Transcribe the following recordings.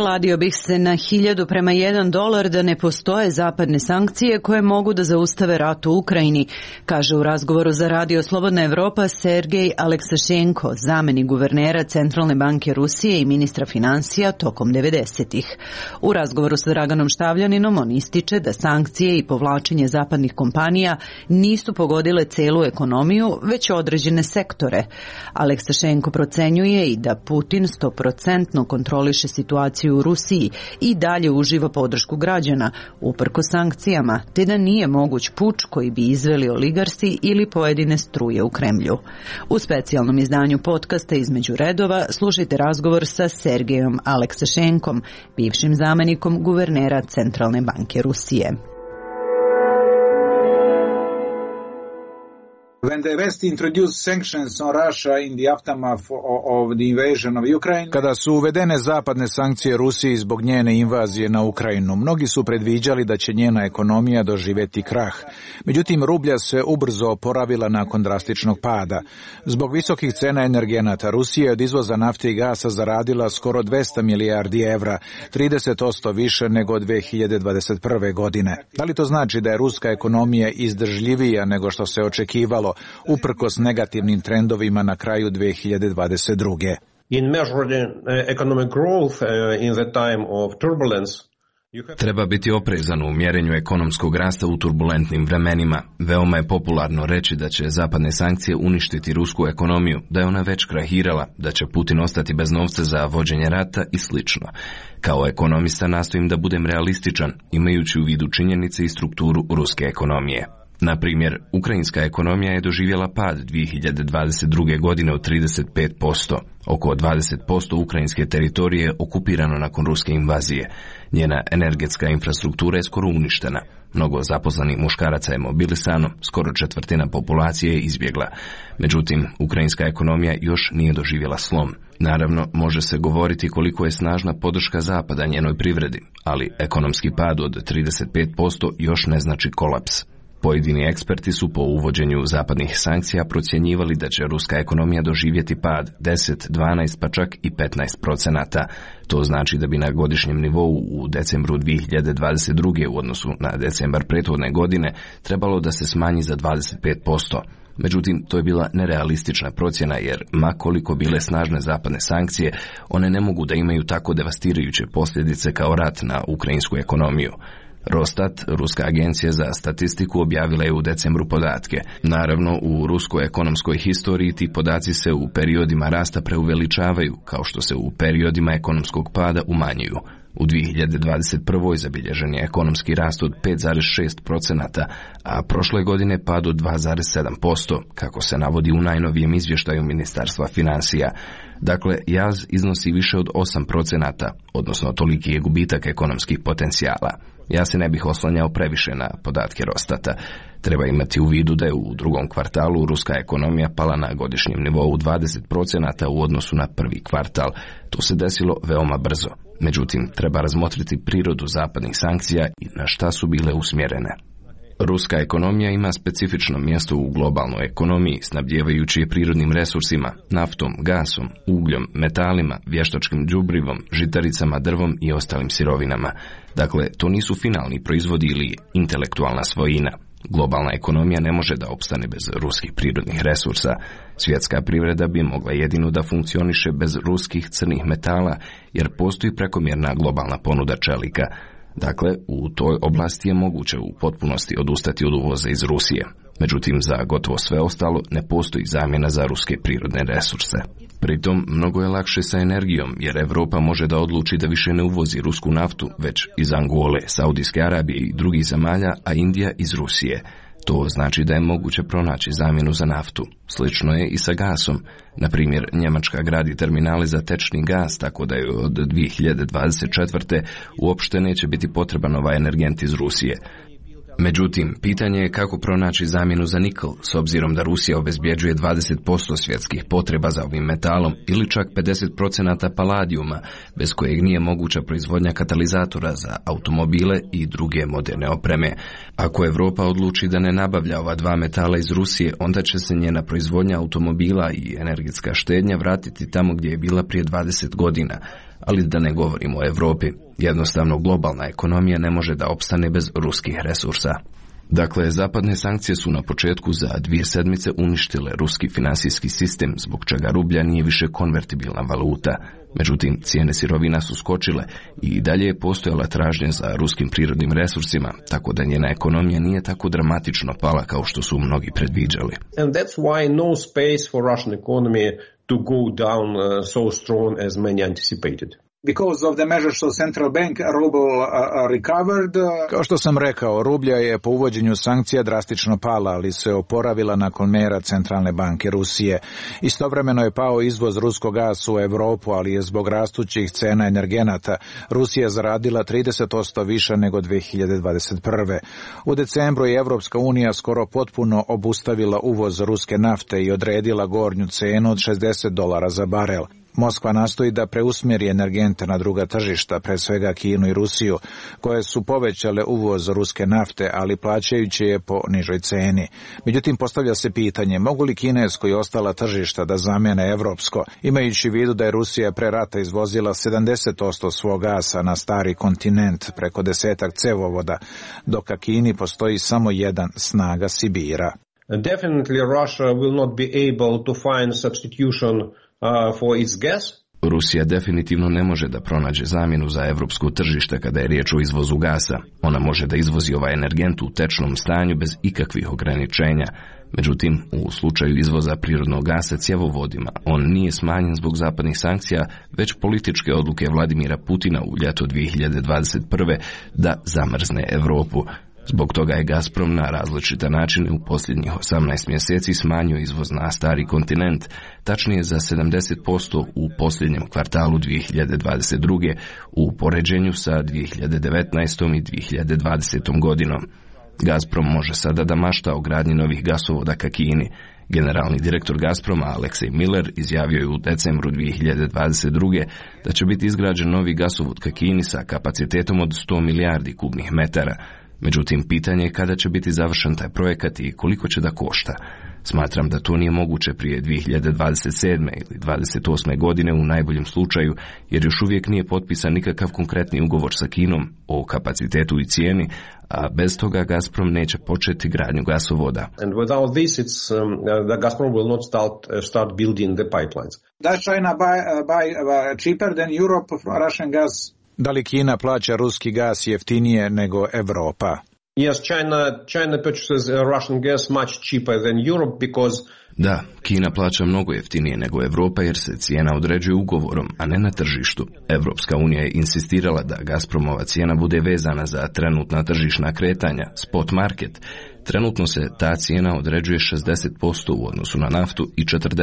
Kladio bih se na 1000:1 da ne postoje zapadne sankcije koje mogu da zaustave rat u Ukrajini, kaže u razgovoru za Radio Slobodna Evropa Sergej Aleksašenko, zamenik guvernera Centralne banke Rusije i ministra financija tokom 90-ih. U razgovoru sa Draganom Štavljaninom on ističe da sankcije i povlačenje zapadnih kompanija nisu pogodile celu ekonomiju, već određene sektore. Aleksašenko procenjuje i da Putin 100% kontroliše situaciju u Rusiji i dalje uživa podršku građana, uprkos sankcijama, te da nije moguć puč koji bi izveli oligarsi ili pojedine struje u Kremlju. U specijalnom izdanju podcasta Između redova slušajte razgovor sa Sergejom Aleksašenkom, bivšim zamenikom guvernera Centralne banke Rusije. When the West introduced sanctions on Russia in the aftermath of the invasion of Ukraine. Kada su uvedene zapadne sankcije Rusiji zbog njene invazije na Ukrajinu, mnogi su predviđali da će njena ekonomija doživjeti krah. Međutim, rublja se ubrzo oporavila nakon drastičnog pada. Zbog visokih cena energenata, Rusija je od izvoza nafte i gasa zaradila skoro 200 milijardi evra, 30% više nego od 2021. godine. Da li to znači da je ruska ekonomija izdržljivija nego što se očekivalo, uprkos negativnim trendovima na kraju 2022. In measuring economic growth in the time of turbulence, treba biti oprezan u mjerenju ekonomskog rasta u turbulentnim vremenima. Veoma je popularno reći da će zapadne sankcije uništiti rusku ekonomiju, da je ona već krahirala, da će Putin ostati bez novca za vođenje rata i slično. Kao ekonomista nastojim da budem realističan, imajući u vidu činjenice i strukturu ruske ekonomije. Na primjer, ukrajinska ekonomija je doživjela pad 2022. godine od 35%. Oko 20% ukrajinske teritorije je okupirano nakon ruske invazije. Njena energetska infrastruktura je skoro uništena. Mnogo zaposlenih muškaraca je mobilisano, skoro četvrtina populacije je izbjegla. Međutim, ukrajinska ekonomija još nije doživjela slom. Naravno, može se govoriti koliko je snažna podrška Zapada njenoj privredi, ali ekonomski pad od 35% još ne znači kolaps. Pojedini eksperti su po uvođenju zapadnih sankcija procjenjivali da će ruska ekonomija doživjeti pad 10, 12 pa čak i 15%. To znači da bi na godišnjem nivou u decembru 2022. u odnosu na decembar prethodne godine trebalo da se smanji za 25%. Međutim, to je bila nerealistična procjena jer, ma koliko bile snažne zapadne sankcije, one ne mogu da imaju tako devastirajuće posljedice kao rat na ukrajinsku ekonomiju. Rostat, ruska agencija za statistiku, objavila je u decembru podatke. Naravno, u ruskoj ekonomskoj historiji ti podaci se u periodima rasta preuveličavaju, kao što se u periodima ekonomskog pada umanjuju. U 2021. zabilježen je ekonomski rast od 5,6%, a prošle godine pad od 2,7%, kako se navodi u najnovijem izvještaju Ministarstva financija. Dakle, jaz iznosi više od 8%, odnosno toliki je gubitak ekonomskih potencijala. Ja se ne bih oslanjao previše na podatke Rostata. Treba imati u vidu da je u drugom kvartalu ruska ekonomija pala na godišnjem nivou 20% u odnosu na prvi kvartal. To se desilo veoma brzo. Međutim, treba razmotriti prirodu zapadnih sankcija i na šta su bile usmjerene. Ruska ekonomija ima specifično mjesto u globalnoj ekonomiji, snabdijevajući je prirodnim resursima, naftom, gasom, ugljom, metalima, vještačkim đubrivom, žitaricama, drvom i ostalim sirovinama. Dakle, to nisu finalni proizvodi ili intelektualna svojina. Globalna ekonomija ne može da opstane bez ruskih prirodnih resursa. Svjetska privreda bi mogla jedino da funkcioniše bez ruskih crnih metala, jer postoji prekomjerna globalna ponuda čelika. Dakle, u toj oblasti je moguće u potpunosti odustati od uvoza iz Rusije. Međutim, za gotovo sve ostalo ne postoji zamjena za ruske prirodne resurse. Pritom, mnogo je lakše sa energijom, jer Europa može da odluči da više ne uvozi rusku naftu, već iz Angole, Saudijske Arabije i drugih zemalja, a Indija iz Rusije. To znači da je moguće pronaći zamjenu za naftu. Slično je i sa gasom. Na primjer, Njemačka gradi terminale za tečni gas, tako da je od 2024. uopšte neće biti potreban ovaj energent iz Rusije. Međutim, pitanje je kako pronaći zamjenu za nikl, s obzirom da Rusija obezbjeđuje 20% svjetskih potreba za ovim metalom ili čak 50% paladijuma, bez kojeg nije moguća proizvodnja katalizatora za automobile i druge moderne opreme. Ako Europa odluči da ne nabavlja ova dva metala iz Rusije, onda će se njena proizvodnja automobila i energetska štednja vratiti tamo gdje je bila prije 20 godina, ali da ne govorimo o Europi. Jednostavno, globalna ekonomija ne može da opstane bez ruskih resursa. Dakle, zapadne sankcije su na početku za 2 sedmice uništile ruski finansijski sistem, zbog čega rublja nije više konvertibilna valuta. Međutim, cijene sirovina su skočile i dalje je postojala tražnja za ruskim prirodnim resursima, tako da njena ekonomija nije tako dramatično pala kao što su mnogi predviđali. And that's why no space for Russian economy to go down so strong as many anticipated. Because of the measures of central bank, ruble recovered. Kao što sam rekao, rublja je po uvođenju sankcija drastično pala, ali se oporavila nakon mjera Centralne banke Rusije. Istovremeno je pao izvoz ruskog gasa u Europu, ali je zbog rastućih cena energenata Rusija zaradila 30% više nego 2021. U decembru je Evropska unija skoro potpuno obustavila uvoz ruske nafte i odredila gornju cenu od $60 za barel. Moskva nastoji da preusmjeri energente na druga tržišta, pre svega Kinu i Rusiju, koje su povećale uvoz ruske nafte, ali plaćajući je po nižoj ceni. Međutim, postavlja se pitanje, mogu li kinesko i ostala tržišta da zamijene evropsko, imajući u vidu da je Rusija pre rata izvozila 70% svog gasa na stari kontinent preko 10 cevovoda, dok Kini postoji samo jedan, snaga Sibira. Definitely Russia will not be able to find substitution for its gas. Rusija definitivno ne može da pronađe zamjenu za evropsko tržište kada je riječ o izvozu gasa. Ona može da izvozi ovaj energent u tečnom stanju bez ikakvih ograničenja. Međutim, u slučaju izvoza prirodnog gasa cjevovodima, on nije smanjen zbog zapadnih sankcija, već političke odluke Vladimira Putina u ljeto 2021. da zamrzne Europu. Zbog toga je Gazprom na različite načine u posljednjih 18 mjeseci smanjio izvoz na stari kontinent, tačnije za 70% u posljednjem kvartalu 2022. u poređenju sa 2019. i 2020. godinom. Gazprom može sada da mašta o gradnji novih gasovoda ka Kini. Generalni direktor Gazproma Aleksej Miller izjavio je u decembru 2022. da će biti izgrađen novi gasovod ka Kini sa kapacitetom od 100 milijardi kubnih metara. Međutim, pitanje je kada će biti završen taj projekat i koliko će da košta. Smatram da to nije moguće prije 2027. ili 2028. godine u najboljem slučaju, jer još uvijek nije potpisan nikakav konkretni ugovor sa Kinom o kapacitetu i cijeni, a bez toga Gazprom neće početi gradnju gasovoda. And without this, the Gazprom will not start building the pipelines. Does China buy cheaper than Europe from Russian gas? Da li Kina plaća ruski gas jeftinije nego Europa? Yes, China purchases Russian gas much cheaper than Europe because Da, Kina plaća mnogo jeftinije nego Europa jer se cijena određuje ugovorom, a ne na tržištu. Evropska unija je insistirala da Gazpromova cijena bude vezana za trenutna tržišna kretanja, spot market. Trenutno se ta cijena određuje 60% u odnosu na naftu i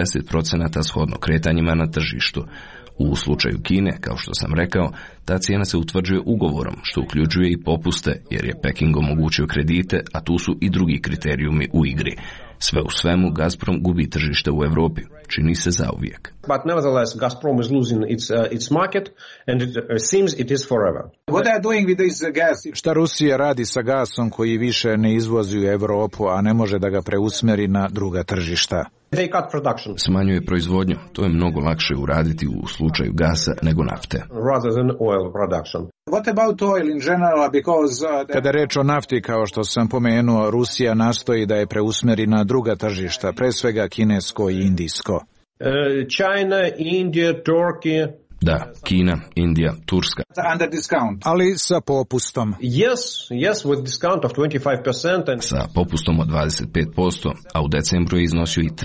40% shodno kretanjima na tržištu. U slučaju Kine, kao što sam rekao, ta cijena se utvrđuje ugovorom, što uključuje i popuste, jer je Peking omogućio kredite, a tu su i drugi kriterijumi u igri. Sve u svemu, Gazprom gubi tržište u Europi. Čini se zauvijek. But nevertheless, Gazprom is losing its market, and it seems it is forever. What they are doing with this gas? Šta Rusija radi sa gasom koji više ne izvozi u Europu, a ne može da ga preusmjeri na druga tržišta? They cut production. Smanjuje proizvodnju. To je mnogo lakše uraditi u slučaju gasa nego nafte. Rather than oil production. What about oil in general? Because Kada reč o nafti, kao što sam pomenuo, Rusija nastoji da je preusmjeri na druga tržišta, pre svega kinesko i indijsko. China, India, Turkey. Da, Kina, Indija, Turska. Under discount. Ali sa popustom. Yes, with discount of 25%. And Sa popustom od 25%, a u decembru je iznosio i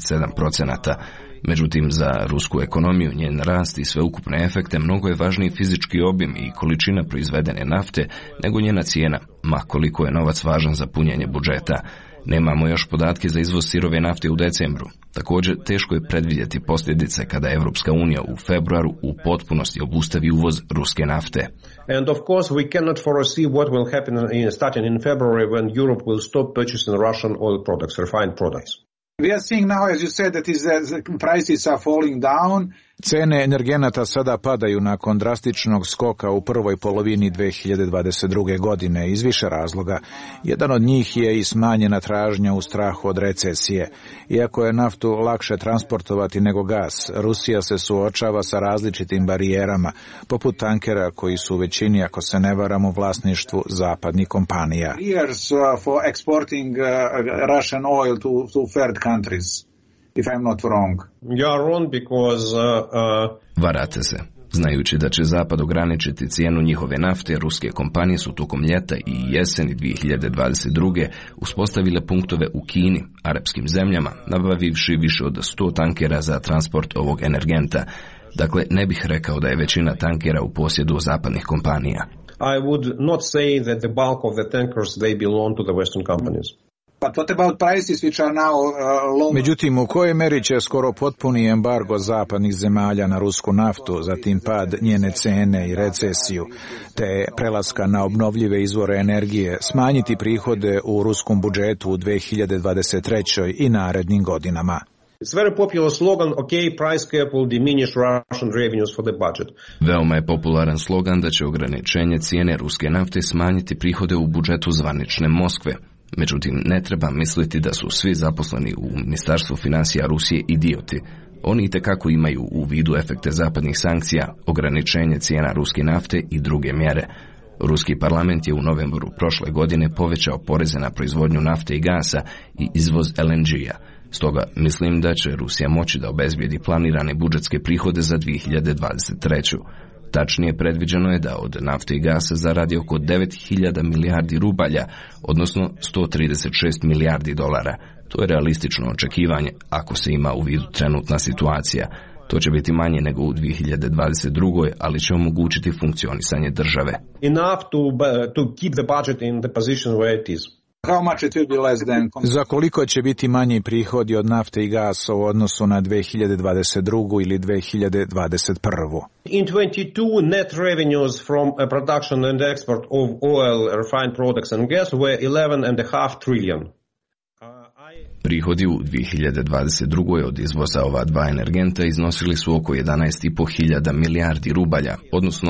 37%. Međutim, za rusku ekonomiju, njen rast i sveukupne efekte mnogo je važniji fizički obim i količina proizvedene nafte nego njena cijena, ma koliko je novac važan za punjenje budžeta. Nemamo još podatke za izvoz sirove nafte u decembru. Također, teško je predvidjeti posljedice kada Evropska unija u februaru u potpunosti obustavi uvoz ruske nafte. And of course, we cannot foresee what will happen starting in February when Europe will stop purchasing Russian oil products, refined products. We are seeing now, as you said, that the prices are falling down. Cene energenata sada padaju nakon drastičnog skoka u prvoj polovini 2022. godine iz više razloga. Jedan od njih je i smanjena tražnja u strahu od recesije. Iako je naftu lakše transportovati nego gas, Rusija se suočava sa različitim barijerama, poput tankera koji su u većini, ako se ne varam, u vlasništvu zapadnih kompanija. For exporting Russian oil to third countries. If I'm not wrong. You are wrong because Varate se. Znajući da će Zapad ograničiti cijenu njihove nafte, ruske kompanije su tokom ljeta i jeseni 2022. uspostavile punktove u Kini, arapskim zemljama, nabavivši više od 100 tankera za transport ovog energenta. Dakle, ne bih rekao da je većina tankera u posjedu zapadnih kompanija. I would not say that the bulk of the tankers they belong to the Western companies. But what about prices which are now low? Međutim, u kojoj meri će skoro potpuni embargo zapadnih zemalja na rusku naftu, zatim pad njene cene i recesiju, te prelaska na obnovljive izvore energije, smanjiti prihode u ruskom budžetu u 2023. i narednim godinama? It's very popular slogan, okay, price cap will diminish Russian revenues for the budget. Veoma je popularan slogan da će ograničenje cijene ruske nafte smanjiti prihode u budžetu zvanične Moskve. Međutim, ne treba misliti da su svi zaposleni u Ministarstvu financija Rusije idioti. Oni itekako imaju u vidu efekte zapadnih sankcija, ograničenje cijena ruske nafte i druge mjere. Ruski parlament je u novembru prošle godine povećao poreze na proizvodnju nafte i gasa i izvoz LNG-a. Stoga mislim da će Rusija moći da obezbijedi planirane budžetske prihode za 2023. Tačnije, predviđeno je da od nafte i gasa zaradi oko 9.000 milijardi rubalja, odnosno 136 milijardi dolara. To je realistično očekivanje ako se ima u vidu trenutna situacija. To će biti manje nego u 2022. ali će omogućiti funkcionisanje države. Enough to keep the budget in the position where it is. How much it will be less than? Za koliko će biti manji prihodi od nafte i gasa u odnosu na 2022. ili 2021. In 22, net revenues from production and export of oil, refined products and gas were 11.5 trillion. Prihodi u 2022. od izvoza ova dva energenta iznosili su oko 11.500 milijardi rubalja, odnosno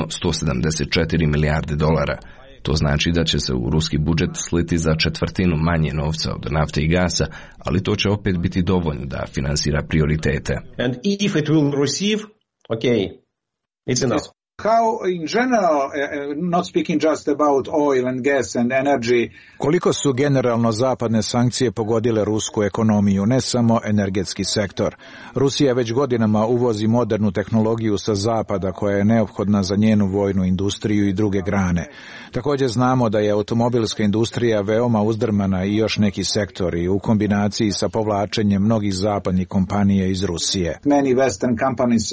174 milijarde dolara. To znači da će se u ruski budžet sliti za četvrtinu manje novca od nafte i gasa, ali to će opet biti dovoljno da finansira prioritete. And if it will receive, okay, it's enough. How in general, not speaking just about oil and gas and energy. Koliko su generalno zapadne sankcije pogodile rusku ekonomiju, ne samo energetski sektor? Rusija već godinama uvozi modernu tehnologiju sa zapada koja je neophodna za njenu vojnu industriju i druge grane. Također znamo da je automobilska industrija veoma uzdrmana i još neki sektori u kombinaciji sa povlačenjem mnogih zapadnih kompanija iz Rusije. Many Western companies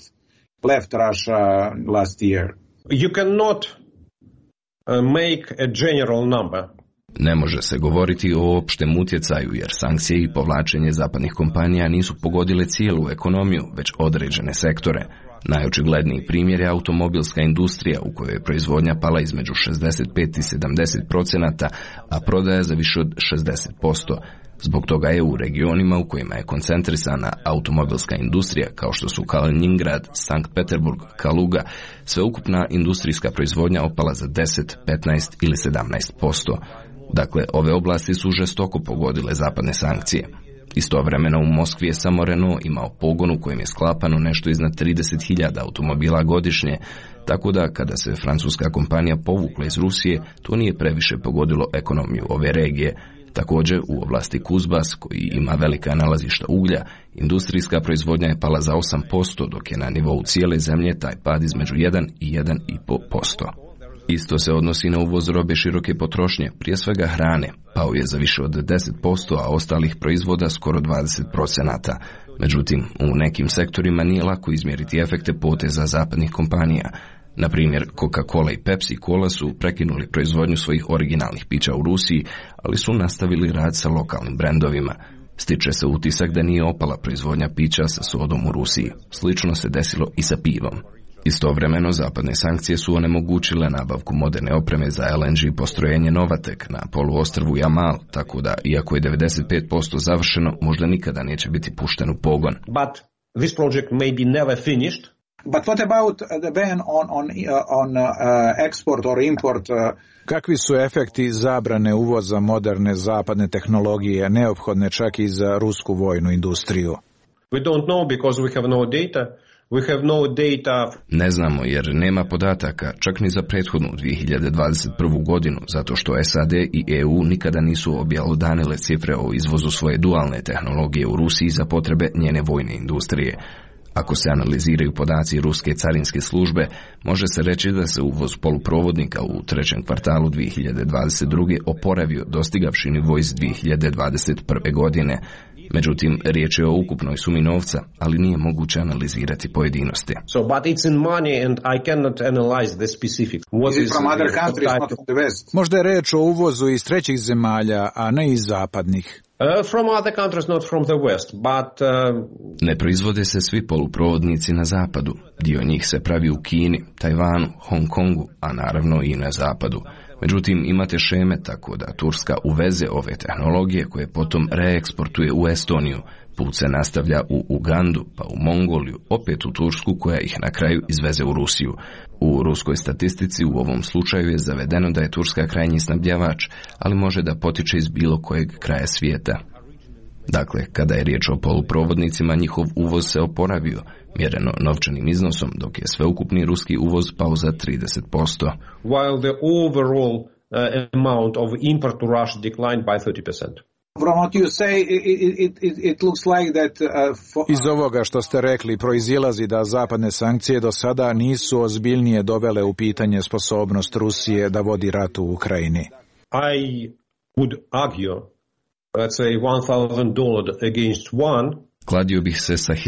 left Russia last year. You cannot make a general number. Ne može se govoriti o opštem utjecaju jer sankcije i povlačenje zapadnih kompanija nisu pogodile cijelu ekonomiju, već određene sektore. Najočigledniji primjer je automobilska industrija u kojoj je proizvodnja pala između 65 i 70%, a prodaja za više od 60%. Zbog toga je u regionima u kojima je koncentrisana automobilska industrija, kao što su Kaliningrad, Sankt Peterburg, Kaluga, sveukupna industrijska proizvodnja opala za 10, 15 ili 17%. Dakle, ove oblasti su žestoko pogodile zapadne sankcije. Istovremeno u Moskvi je samo Renault imao pogon u kojem je sklapano nešto iznad 30.000 automobila godišnje, tako da kada se francuska kompanija povukla iz Rusije, to nije previše pogodilo ekonomiju ove regije. Također, u oblasti Kuzbas, koji ima velika nalazišta uglja, industrijska proizvodnja je pala za 8%, dok je na nivou cijele zemlje taj pad između 1 i 1,5%. Isto se odnosi na uvoz robe široke potrošnje, prije svega hrane, pao je za više od 10%, a ostalih proizvoda skoro 20%. Međutim, u nekim sektorima nije lako izmjeriti efekte poteza zapadnih kompanija. Na primjer, Coca-Cola i Pepsi-Cola su prekinuli proizvodnju svojih originalnih pića u Rusiji, ali su nastavili rad sa lokalnim brendovima. Stiče se utisak da nije opala proizvodnja pića sa sodom u Rusiji. Slično se desilo i sa pivom. Istovremeno, zapadne sankcije su onemogućile nabavku moderne opreme za LNG postrojenje Novatek na poluostrvu Jamal, tako da, iako je 95% završeno, možda nikada neće biti pušten u pogon. But this project may be never finished. But what about the ban on export or import? Kakvi su efekti zabrane uvoza moderne zapadne tehnologije neophodne čak i za rusku vojnu industriju? We don't know because we have no data. We have no data. Ne znamo jer nema podataka čak ni za prethodnu 2021. godinu, zato što SAD i EU nikada nisu objelodanile cifre o izvozu svoje dualne tehnologije u Rusiji za potrebe njene vojne industrije. Ako se analiziraju podaci ruske carinske službe, može se reći da se uvoz poluprovodnika u trećem kvartalu 2022. oporavio dostigavši nivo iz 2021. godine. Međutim, riječ je o ukupnoj sumi novca, ali nije moguće analizirati pojedinosti. So, but it's in money and I cannot analyze the specifics. What is from other countries, not from the West? Možda je reč o uvozu iz trećih zemalja, a ne iz zapadnih. From other countries, not from the West, but... Ne proizvode se svi poluprovodnici na zapadu. Dio njih se pravi u Kini, Tajvanu, Hong Kongu, a naravno i na zapadu. Međutim, imate šeme tako da Turska uveze ove tehnologije koje potom reeksportuje u Estoniju. Put se nastavlja u Ugandu, pa u Mongoliju, opet u Tursku koja ih na kraju izveze u Rusiju. U ruskoj statistici u ovom slučaju je zavedeno da je Turska krajnji snabdjevač, ali može da potiče iz bilo kojeg kraja svijeta. Dakle, kada je riječ o poluprovodnicima, njihov uvoz se oporavio, mjereno novčanim iznosom, dok je sveukupni ruski uvoz pao za 30%. While the overall amount of import to Russia declined by 30%. From what you say, it looks like that, Iz ovoga što ste rekli proizilazi da zapadne sankcije do sada nisu ozbiljnije dovele u pitanje sposobnost Rusije da vodi rat u Ukrajini. I would argue, let's say $1,000 against one. Kladio bih se sa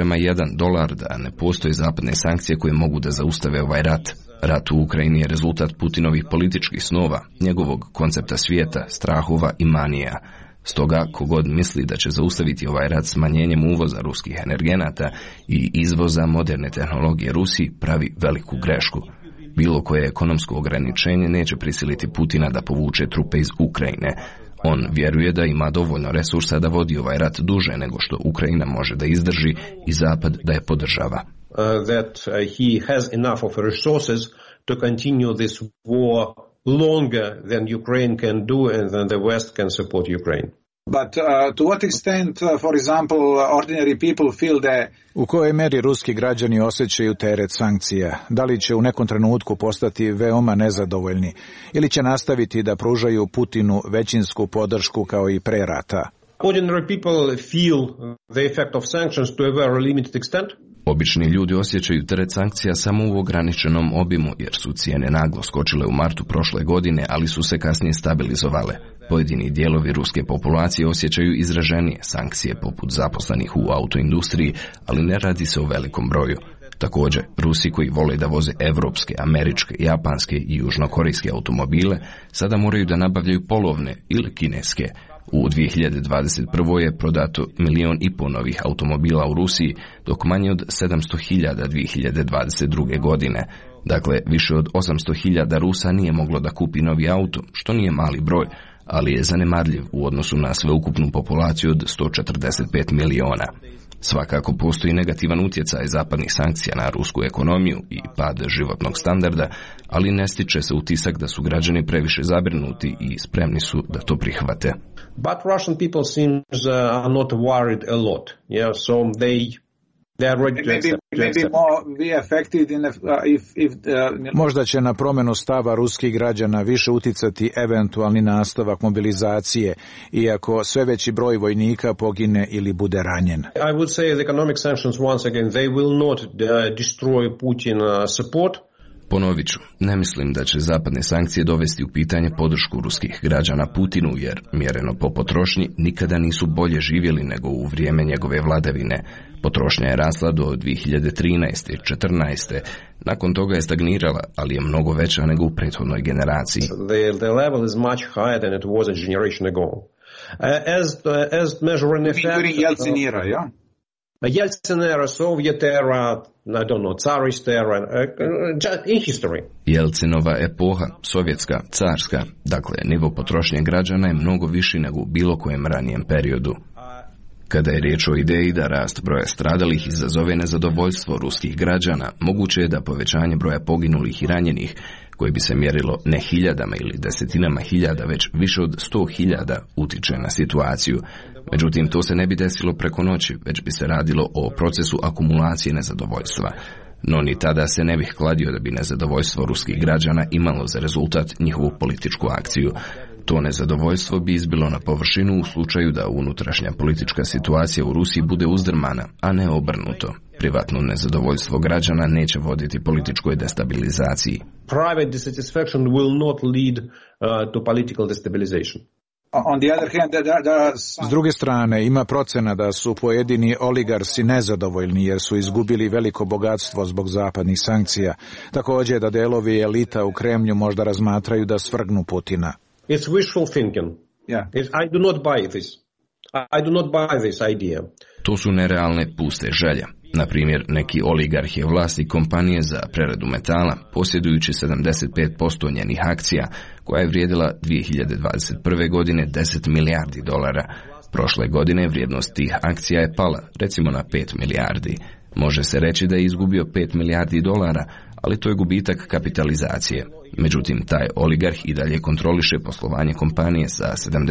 $1,000 da ne postoje zapadne sankcije koje mogu da zaustave ovaj rat. Rat u Ukrajini je rezultat Putinovih političkih snova, njegovog koncepta svijeta, strahova i manija. Stoga, kogod misli da će zaustaviti ovaj rat smanjenjem uvoza ruskih energenata i izvoza moderne tehnologije Rusiji, pravi veliku grešku. Bilo koje ekonomsko ograničenje neće prisiliti Putina da povuče trupe iz Ukrajine. On vjeruje da ima dovoljno resursa da vodi ovaj rat duže nego što Ukrajina može da izdrži i Zapad da je podržava. That he has enough of resources to continue this war longer than Ukraine can do and than the West can support Ukraine. But to what extent, for example, ordinary people feel that... U kojoj meri ruski građani osjećaju teret sankcija? Da li će u nekom trenutku postati veoma nezadovoljni ili će nastaviti da pružaju Putinu većinsku podršku kao i pre rata? Ordinary people feel the effect of sanctions to a very limited extent. Obični ljudi osjećaju teret sankcija samo u ograničenom obimu, jer su cijene naglo skočile u martu prošle godine, ali su se kasnije stabilizovale. Pojedini dijelovi ruske populacije osjećaju izraženije sankcije, poput zaposlenih u autoindustriji, ali ne radi se o velikom broju. Također, Rusi koji vole da voze evropske, američke, japanske i južnokorejske automobile, sada moraju da nabavljaju polovne ili kineske. U 2021. je prodato 1,5 miliona novih automobila u Rusiji, dok manje od 700.000 2022. godine. Dakle, više od 800.000 Rusa nije moglo da kupi novi auto, što nije mali broj, ali je zanemarljiv u odnosu na sveukupnu populaciju od 145 miliona. Svakako postoji negativan utjecaj zapadnih sankcija na rusku ekonomiju i pad životnog standarda, ali ne stiče se utisak da su građani previše zabrinuti i spremni su da to prihvate. But Russian people seems are not worried a lot. Yeah, so they are ready to accept. Maybe more be affected if Možda će na promjenu stava ruskih građana više uticati eventualni nastavak mobilizacije, iako sve veći broj vojnika pogine ili bude ranjen. I would say the economic sanctions once again they will not destroy Putin support. Ponovit ću, ne mislim da će zapadne sankcije dovesti u pitanje podršku ruskih građana Putinu, jer mjereno po potrošnji nikada nisu bolje živjeli nego u vrijeme njegove vladavine. Potrošnja je rasla do 2013. i 2014. Nakon toga je stagnirala, ali je mnogo veća nego u prethodnoj generaciji. The level is much higher than it was a generation ago. As measuring effect... Yeltsin era, ja? Yeltsin era, Soviet era, I don't know, Tsarist era, in history. Jelcinova epoha, sovjetska, carska, dakle, nivo potrošnje građana je mnogo viši nego u bilo kojem ranijem periodu. Kada je riječ o ideji da rast broja stradalih izazove nezadovoljstvo ruskih građana, moguće je da povećanje broja poginulih i ranjenih, koje bi se mjerilo ne hiljadama ili desetinama hiljada, već više od 100.000, utiče na situaciju. Međutim, to se ne bi desilo preko noći, već bi se radilo o procesu akumulacije nezadovoljstva. No ni tada se ne bih kladio da bi nezadovoljstvo ruskih građana imalo za rezultat njihovu političku akciju. To nezadovoljstvo bi izbilo na površinu u slučaju da unutrašnja politička situacija u Rusiji bude uzdrmana, a ne obrnuto. Privatno nezadovoljstvo građana neće voditi političkoj destabilizaciji. Private dissatisfaction will not lead to political destabilization. On the other hand, S druge strane, ima procena da su pojedini oligarsi nezadovoljni jer su izgubili veliko bogatstvo zbog zapadnih sankcija. Također da delovi elita u Kremlju možda razmatraju da svrgnu Putina. It's wishful thinking. Yeah. I do not buy this. I do not buy this idea. To su nerealne puste želje. Na primjer, neki oligarh je vlasnik kompanije za preradu metala, posjedujući 75% njenih akcija, koja je vrijedila 2021. godine $10 milijardi. Prošle godine vrijednost tih akcija je pala, recimo na 5 milijardi. Može se reći da je izgubio $5 milijardi, ali to je gubitak kapitalizacije. Međutim, taj oligarh i dalje kontroliše poslovanje kompanije sa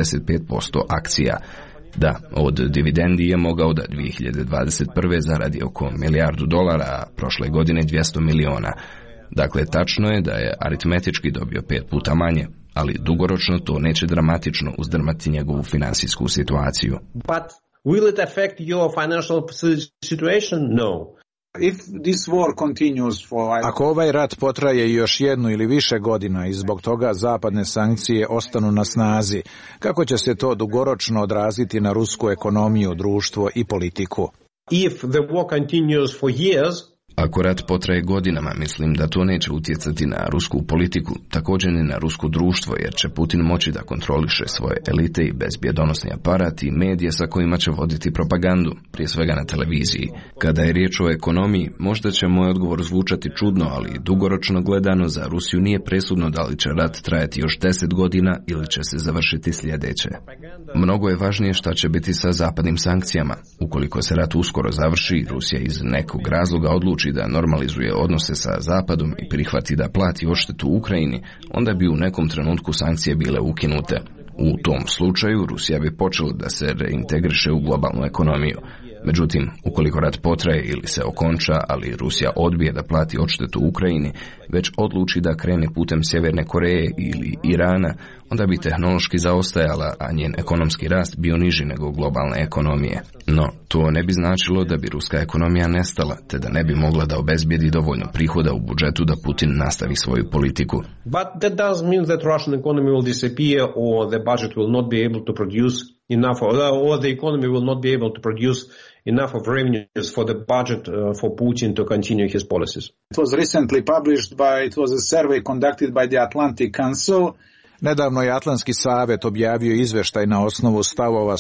75% akcija. Da, od dividendi je mogao da 2021. zaradi oko $1 milijardu, a prošle godine 200 miliona. Dakle, tačno je da je aritmetički dobio 5 puta manje, ali dugoročno to neće dramatično uzdrmati njegovu finansijsku situaciju. But will it affect your financial situation? No. if this war continues for... Ako ovaj rat potraje još 1 ili više godina i zbog toga zapadne sankcije ostanu na snazi, kako će se to dugoročno odraziti na rusku ekonomiju, društvo i politiku? If the war continues for years, ako rat potraje godinama, mislim da to neće utjecati na rusku politiku, također ni na rusko društvo, jer će Putin moći da kontroliše svoje elite i bezbjedonosni aparat i medije sa kojima će voditi propagandu, prije svega na televiziji. Kada je riječ o ekonomiji, možda će moj odgovor zvučati čudno, ali dugoročno gledano za Rusiju nije presudno da li će rat trajati još 10 godina ili će se završiti sljedeće. Mnogo je važnije šta će biti sa zapadnim sankcijama. Ukoliko se rat uskoro završi, Rusija iz nekog razloga odluči da normalizuje odnose sa Zapadom i prihvati da plati odštetu Ukrajini, onda bi u nekom trenutku sankcije bile ukinute. U tom slučaju Rusija bi počela da se reintegriše u globalnu ekonomiju. Međutim, ukoliko rat potraje ili se okonča, ali Rusija odbije da plati odštetu Ukrajini, već odluči da krene putem Sjeverne Koreje ili Irana, onda bi tehnološki zaostajala, a njen ekonomski rast bio niži nego globalne ekonomije. No, to ne bi značilo da bi ruska ekonomija nestala, te da ne bi mogla da obezbijedi dovoljno prihoda u budžetu da Putin nastavi svoju politiku. But that does mean that Russian economy will disappear or the budget will not be able to produce enough, or the economy will not be able to produce enough of revenues for the budget for Putin to continue his policies. It was recently published it was a survey conducted by the Atlantic Council. Nedavno je Atlantski savjet objavio izvještaj na osnovu stavova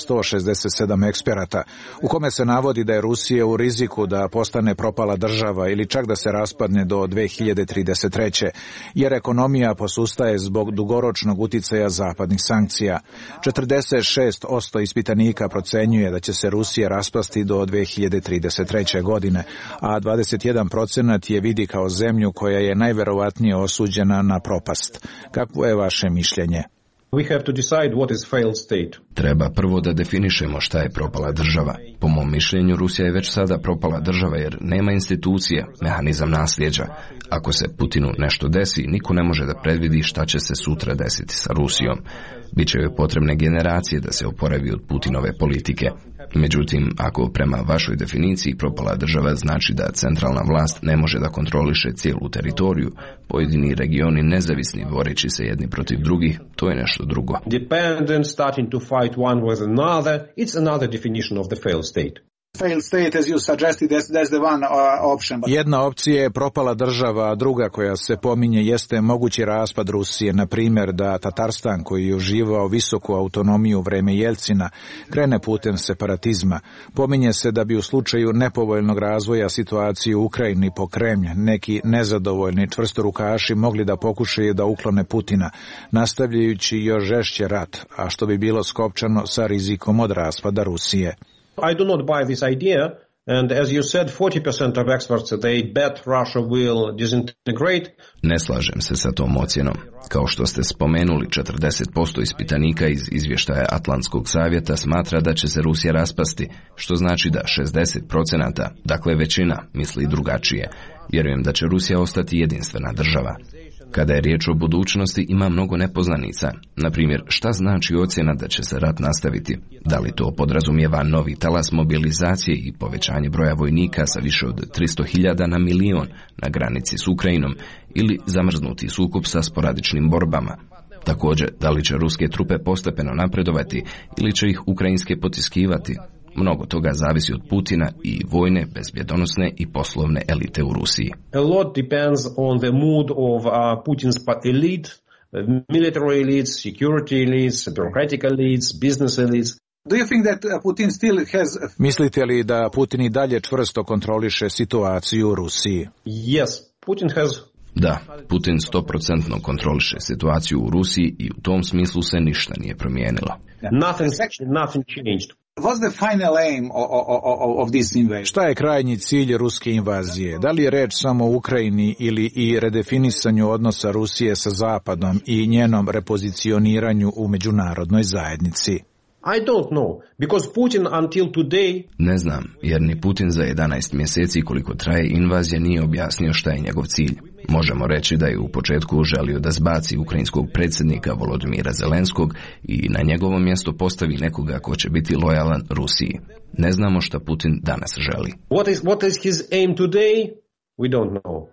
167 eksperata, u kome se navodi da je Rusija u riziku da postane propala država ili čak da se raspadne do 2033. jer ekonomija posustaje zbog dugoročnog uticaja zapadnih sankcija. 46% ispitanika procenjuje da će se Rusija raspasti do 2033. godine, a 21% je vidi kao zemlju koja je najverovatnije osuđena na propast. Kakvo je vaše mišljenje? We have to decide what is failed state. Treba prvo da definišemo šta je propala država. Po mom mišljenju, Rusija je već sada propala država jer nema institucije, mehanizam nasljeđa. Ako se Putinu nešto desi, niko ne može da predvidi šta će se sutra desiti sa Rusijom. Biće joj potrebne generacije da se oporavi od Putinove politike. Međutim, ako prema vašoj definiciji propala država znači da centralna vlast ne može da kontroliše cijelu teritoriju, pojedini regioni nezavisni boreći se jedni protiv drugih, to je nešto drugo. Dependent starting to fight one with another, it's another definition of the failed state. Failed state, as you suggested, that's the one option. Jedna opcija je propala država, a druga koja se pominje jeste mogući raspad Rusije, na primjer da Tatarstan, koji je uživao visoku autonomiju u vreme Jelcina, krene putem separatizma. Pominje se da bi u slučaju nepovoljnog razvoja situacije u Ukrajini po Kremlj neki nezadovoljni čvrstorukaši mogli da pokušaju da uklone Putina, nastavljajući još žešće rat, a što bi bilo skopčano sa rizikom od raspada Rusije. I do not buy this idea. And as you said, 40% of experts, they bet Russia will disintegrate. Ne slažem se sa tom ocjenom. Kao što ste spomenuli, 40% ispitanika iz izvještaja Atlantskog savjeta smatra da će se Rusija raspasti, što znači da 60%, dakle većina, misli drugačije. Vjerujem da će Rusija ostati jedinstvena država. Kada je riječ o budućnosti, ima mnogo nepoznanica. Na primjer, šta znači ocjena da će se rat nastaviti? Da li to podrazumijeva novi talas mobilizacije i povećanje broja vojnika sa više od 300.000 na milion na granici s Ukrajinom ili zamrznuti sukob sa sporadičnim borbama? Također, da li će ruske trupe postepeno napredovati ili će ih ukrajinske potiskivati? Mnogo toga zavisi od Putina i vojne, bezbjedonosne i poslovne elite u Rusiji. A lot depends on the mood of Putin's elite, military elites, security elites, bureaucratic elites, business elites. Do you think that Putin still has... Mislite li da Putin i dalje čvrsto kontroliše situaciju u Rusiji? Yes, Putin has... Da, Putin 100% kontroliše situaciju u Rusiji i u tom smislu se ništa nije promijenilo. Nothing changed. What's the final aim of this invasion? Šta je krajnji cilj ruske invazije? Da li je reč samo o Ukrajini ili i redefinisanju odnosa Rusije sa Zapadom i njenom repozicioniranju u međunarodnoj zajednici? I don't know, because Putin until today... Ne znam, jer ni Putin za 11 mjeseci koliko traje invazija nije objasnio šta je njegov cilj. Možemo reći da je u početku želio da zbaci ukrajinskog predsjednika Volodymyra Zelenskog i na njegovo mjesto postavi nekoga ko će biti lojalan Rusiji. Ne znamo šta Putin danas želi. What is his aim today? We don't know.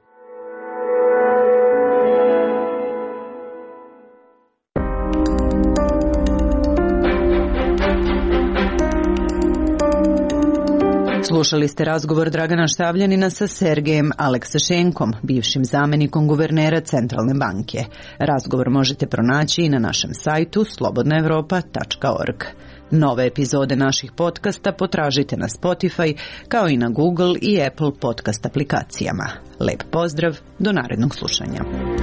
Slušali ste razgovor Dragana Štavljanina sa Sergejem Aleksašenkom, bivšim zamjenikom guvernera Centralne banke. Razgovor možete pronaći i na našem sajtu slobodnaevropa.org. Nove epizode naših podcasta potražite na Spotify, kao i na Google i Apple podcast aplikacijama. Lep pozdrav, do narednog slušanja.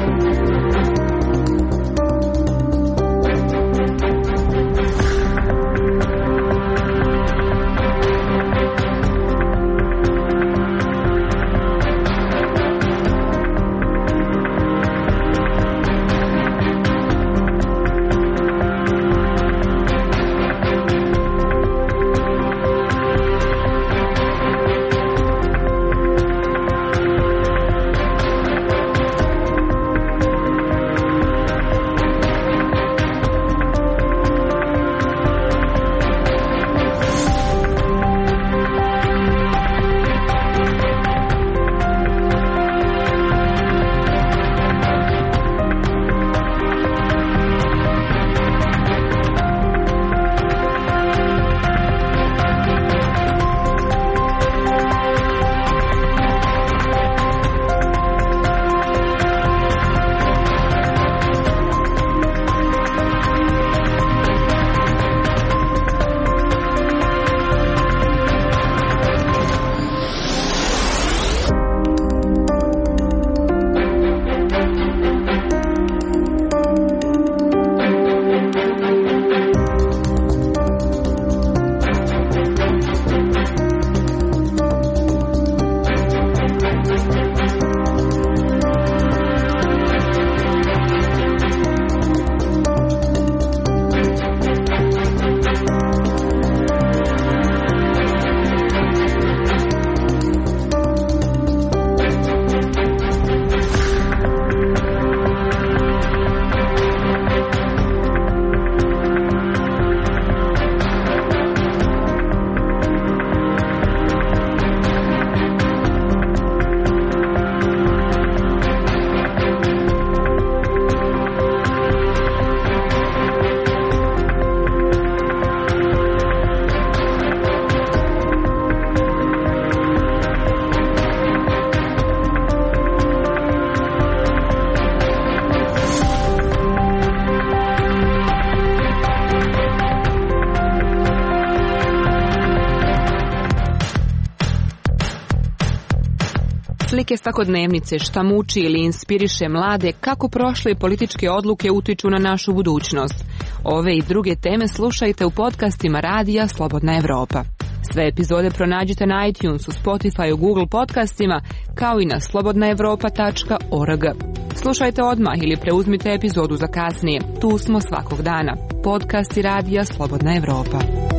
Slike svakodnevnice, šta muči ili inspiriše mlade, kako prošle političke odluke utiču na našu budućnost. Ove i druge teme slušajte u podcastima Radija Slobodna Evropa. Sve epizode pronađite na iTunesu, Spotifyu, Google podcastima, kao i na slobodnaevropa.org. Slušajte odmah ili preuzmite epizodu za kasnije. Tu smo svakog dana. Podcast i radija Slobodna Evropa.